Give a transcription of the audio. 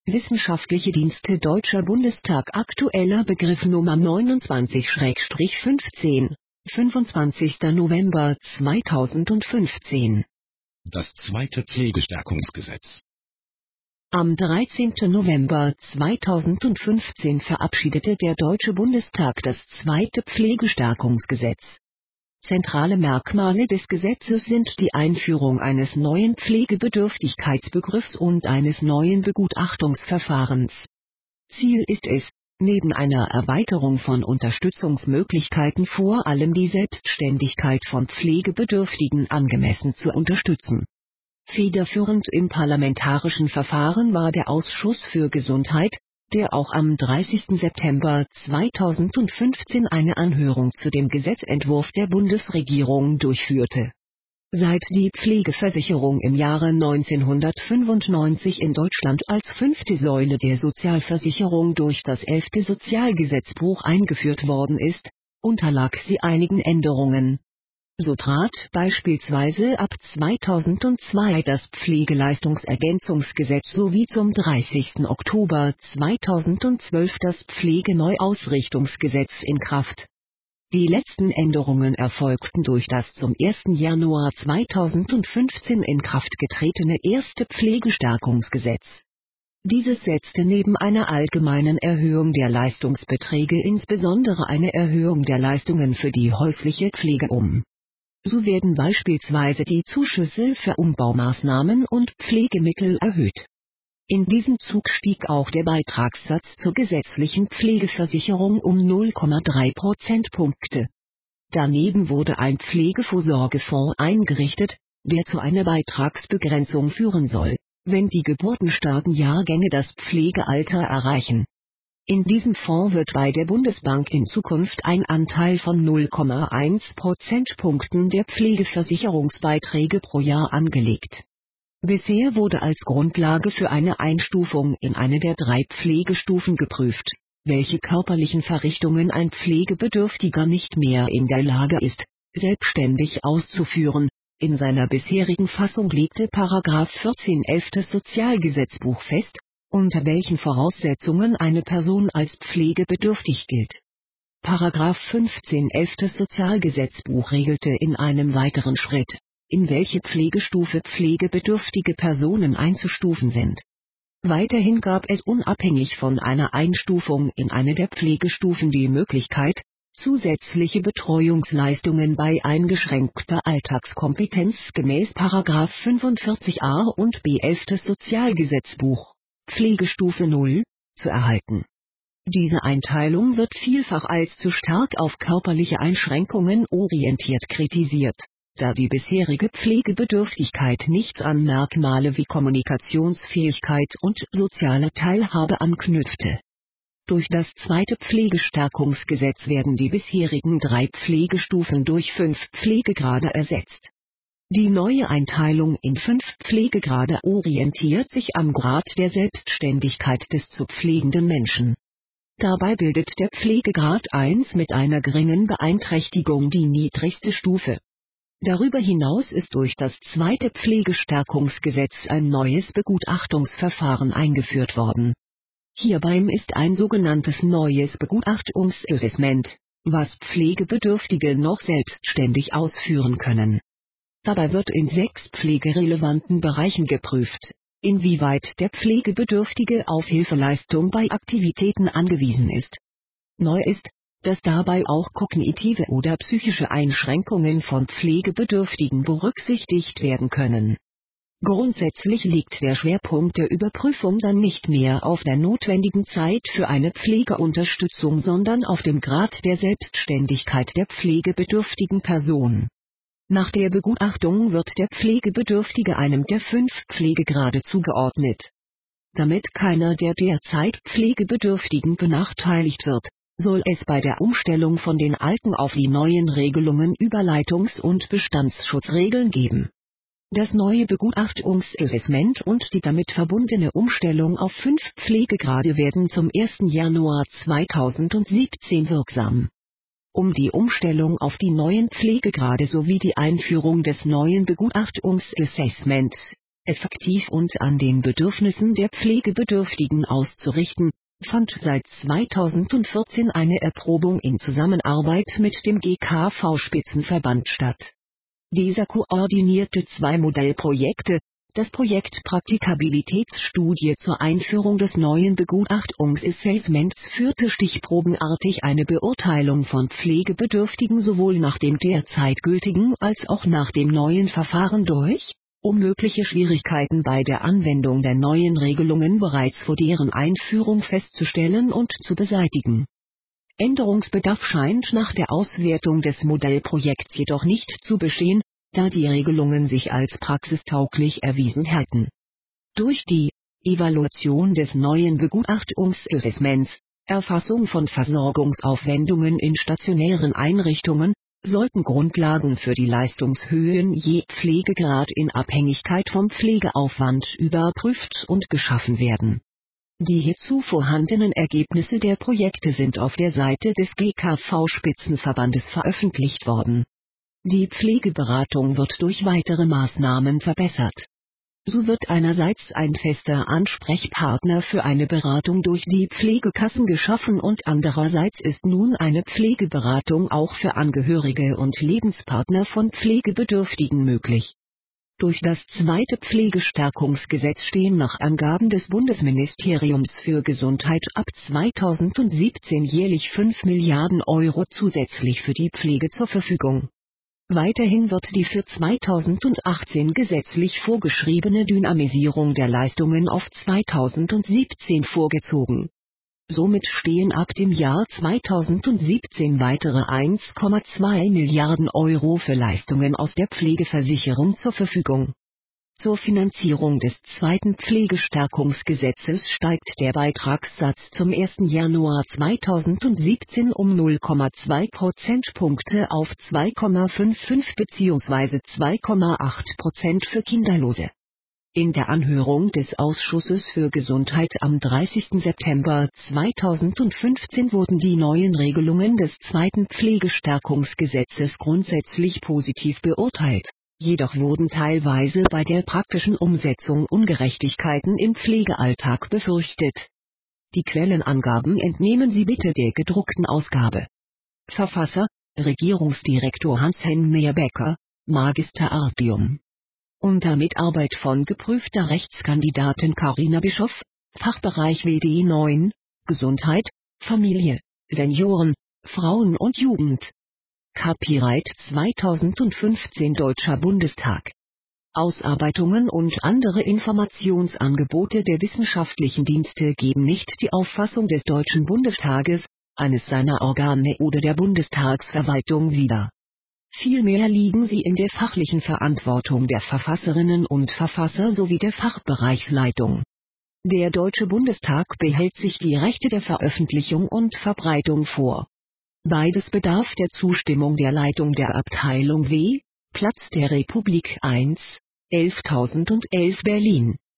Wissenschaftliche Dienste Deutscher Bundestag. Aktueller Begriff Nummer 29/15, 25. November 2015. Das zweite Pflegestärkungsgesetz. Am 13. November 2015 verabschiedete der Deutsche Bundestag das zweite Pflegestärkungsgesetz. Zentrale Merkmale des Gesetzes sind die Einführung eines neuen Pflegebedürftigkeitsbegriffs und eines neuen Begutachtungsverfahrens. Ziel ist es, neben einer Erweiterung von Unterstützungsmöglichkeiten vor allem die Selbstständigkeit von Pflegebedürftigen angemessen zu unterstützen. Federführend im parlamentarischen Verfahren war der Ausschuss für Gesundheit, der auch am 30. September 2015 eine Anhörung zu dem Gesetzentwurf der Bundesregierung durchführte. Seit die Pflegeversicherung im Jahre 1995 in Deutschland als 5. Säule der Sozialversicherung durch das 11. Sozialgesetzbuch eingeführt worden ist, unterlag sie einigen Änderungen. So trat beispielsweise ab 2002 das Pflegeleistungsergänzungsgesetz sowie zum 30. Oktober 2012 das Pflegeneuausrichtungsgesetz in Kraft. Die letzten Änderungen erfolgten durch das zum 1. Januar 2015 in Kraft getretene erste Pflegestärkungsgesetz. Dieses setzte neben einer allgemeinen Erhöhung der Leistungsbeträge insbesondere eine Erhöhung der Leistungen für die häusliche Pflege um. So werden beispielsweise die Zuschüsse für Umbaumaßnahmen und Pflegemittel erhöht. In diesem Zug stieg auch der Beitragssatz zur gesetzlichen Pflegeversicherung um 0,3 Prozentpunkte. Daneben wurde ein Pflegevorsorgefonds eingerichtet, der zu einer Beitragsbegrenzung führen soll, wenn die geburtenstarken Jahrgänge das Pflegealter erreichen. In diesem Fonds wird bei der Bundesbank in Zukunft ein Anteil von 0,1 Prozentpunkten der Pflegeversicherungsbeiträge pro Jahr angelegt. Bisher wurde als Grundlage für eine Einstufung in eine der 3 Pflegestufen geprüft, welche körperlichen Verrichtungen ein Pflegebedürftiger nicht mehr in der Lage ist, selbstständig auszuführen. In seiner bisherigen Fassung legte § 14 des Sozialgesetzbuch fest, unter welchen Voraussetzungen eine Person als pflegebedürftig gilt. § 15 des Sozialgesetzbuch regelte in einem weiteren Schritt, in welche Pflegestufe pflegebedürftige Personen einzustufen sind. Weiterhin gab es unabhängig von einer Einstufung in eine der Pflegestufen die Möglichkeit, zusätzliche Betreuungsleistungen bei eingeschränkter Alltagskompetenz gemäß § 45a und b11 des Sozialgesetzbuch, Pflegestufe 0, zu erhalten. Diese Einteilung wird vielfach als zu stark auf körperliche Einschränkungen orientiert kritisiert, da die bisherige Pflegebedürftigkeit nicht an Merkmale wie Kommunikationsfähigkeit und soziale Teilhabe anknüpfte. Durch das zweite Pflegestärkungsgesetz werden die bisherigen 3 Pflegestufen durch 5 Pflegegrade ersetzt. Die neue Einteilung in 5 Pflegegrade orientiert sich am Grad der Selbstständigkeit des zu pflegenden Menschen. Dabei bildet der Pflegegrad 1 mit einer geringen Beeinträchtigung die niedrigste Stufe. Darüber hinaus ist durch das zweite Pflegestärkungsgesetz ein neues Begutachtungsverfahren eingeführt worden. Hierbei ist ein sogenanntes neues Begutachtungsassessment, was Pflegebedürftige noch selbstständig ausführen können. Dabei wird in 6 pflegerelevanten Bereichen geprüft, inwieweit der Pflegebedürftige auf Hilfeleistung bei Aktivitäten angewiesen ist. Neu ist, dass dabei auch kognitive oder psychische Einschränkungen von Pflegebedürftigen berücksichtigt werden können. Grundsätzlich liegt der Schwerpunkt der Überprüfung dann nicht mehr auf der notwendigen Zeit für eine Pflegeunterstützung, sondern auf dem Grad der Selbstständigkeit der pflegebedürftigen Person. Nach der Begutachtung wird der Pflegebedürftige einem der 5 Pflegegrade zugeordnet. Damit keiner der derzeit Pflegebedürftigen benachteiligt wird, soll es bei der Umstellung von den alten auf die neuen Regelungen Überleitungs- und Bestandsschutzregeln geben. Das neue Begutachtungsassessment und die damit verbundene Umstellung auf 5 Pflegegrade werden zum 1. Januar 2017 wirksam. Um die Umstellung auf die neuen Pflegegrade sowie die Einführung des neuen Begutachtungsassessments effektiv und an den Bedürfnissen der Pflegebedürftigen auszurichten, fand seit 2014 eine Erprobung in Zusammenarbeit mit dem GKV-Spitzenverband statt. Dieser koordinierte 2 Modellprojekte, das Projekt Praktikabilitätsstudie zur Einführung des neuen Begutachtungsassessments führte stichprobenartig eine Beurteilung von Pflegebedürftigen sowohl nach dem derzeit gültigen als auch nach dem neuen Verfahren durch, um mögliche Schwierigkeiten bei der Anwendung der neuen Regelungen bereits vor deren Einführung festzustellen und zu beseitigen. Änderungsbedarf scheint nach der Auswertung des Modellprojekts jedoch nicht zu bestehen, da die Regelungen sich als praxistauglich erwiesen hätten. Durch die Evaluation des neuen Begutachtungsassessments, Erfassung von Versorgungsaufwendungen in stationären Einrichtungen, sollten Grundlagen für die Leistungshöhen je Pflegegrad in Abhängigkeit vom Pflegeaufwand überprüft und geschaffen werden. Die hierzu vorhandenen Ergebnisse der Projekte sind auf der Seite des GKV-Spitzenverbandes veröffentlicht worden. Die Pflegeberatung wird durch weitere Maßnahmen verbessert. So wird einerseits ein fester Ansprechpartner für eine Beratung durch die Pflegekassen geschaffen und andererseits ist nun eine Pflegeberatung auch für Angehörige und Lebenspartner von Pflegebedürftigen möglich. Durch das 2. Pflegestärkungsgesetz stehen nach Angaben des Bundesministeriums für Gesundheit ab 2017 jährlich 5 Milliarden Euro zusätzlich für die Pflege zur Verfügung. Weiterhin wird die für 2018 gesetzlich vorgeschriebene Dynamisierung der Leistungen auf 2017 vorgezogen. Somit stehen ab dem Jahr 2017 weitere 1,2 Milliarden Euro für Leistungen aus der Pflegeversicherung zur Verfügung. Zur Finanzierung des 2. Pflegestärkungsgesetzes steigt der Beitragssatz zum 1. Januar 2017 um 0,2 Prozentpunkte auf 2,55 bzw. 2,8% für Kinderlose. In der Anhörung des Ausschusses für Gesundheit am 30. September 2015 wurden die neuen Regelungen des 2. Pflegestärkungsgesetzes grundsätzlich positiv beurteilt. Jedoch wurden teilweise bei der praktischen Umsetzung Ungerechtigkeiten im Pflegealltag befürchtet. Die Quellenangaben entnehmen Sie bitte der gedruckten Ausgabe. Verfasser: Regierungsdirektor Hans-Henner Becker, Magister Artium. Unter Mitarbeit von geprüfter Rechtskandidatin Carina Bischoff, Fachbereich WD 9, Gesundheit, Familie, Senioren, Frauen und Jugend. Copyright 2015 Deutscher Bundestag. Ausarbeitungen und andere Informationsangebote der wissenschaftlichen Dienste geben nicht die Auffassung des Deutschen Bundestages, eines seiner Organe oder der Bundestagsverwaltung wider. Vielmehr liegen sie in der fachlichen Verantwortung der Verfasserinnen und Verfasser sowie der Fachbereichsleitung. Der Deutsche Bundestag behält sich die Rechte der Veröffentlichung und Verbreitung vor. Beides bedarf der Zustimmung der Leitung der Abteilung W, Platz der Republik 1, 11.011 Berlin.